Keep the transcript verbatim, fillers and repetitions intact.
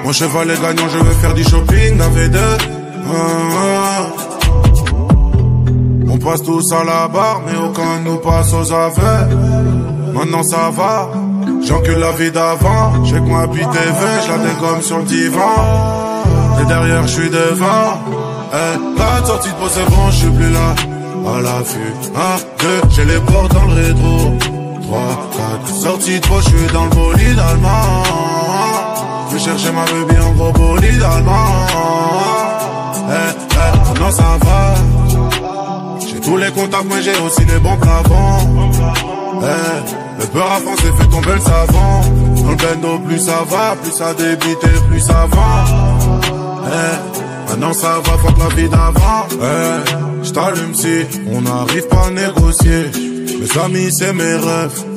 Mon cheval est gagnant, je veux faire du shopping avec deux. Ah, ah. On passe tous à la barre, mais aucun nous passe aux aveux. Maintenant ça va, j'encule la vie d'avant. J'ai que ma bite T V, je la dégomme sur le divan. Et derrière je suis devant. Eh, la sortie de peau c'est bon, je suis plus là. À l'affût, un, deux, j'ai les portes dans le rétro. Trois, quatre, sortie de peau, je suis dans le bolide allemand. Je vais chercher ma baby en gros bolide allemand. Eh, eh, non ça va. J'ai tous les contacts, mais j'ai aussi les bons plafonds. Eh, le peur à France fait tomber le savant. Dans le bendo, plus ça va, plus ça débite et plus ça va. Eh, maintenant ça va, fuck la vie d'avant. Eh, j't'allume si on n'arrive pas à négocier. Mes amis, c'est mes rêves.